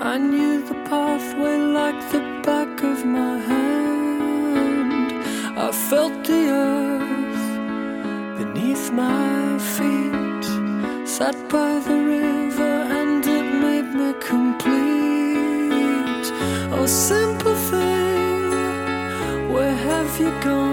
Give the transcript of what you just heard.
I knew the pathway like the back of my hand. I felt the earth beneath my feet, sat by the river and it made me complete. Oh, simple thing, where have you gone?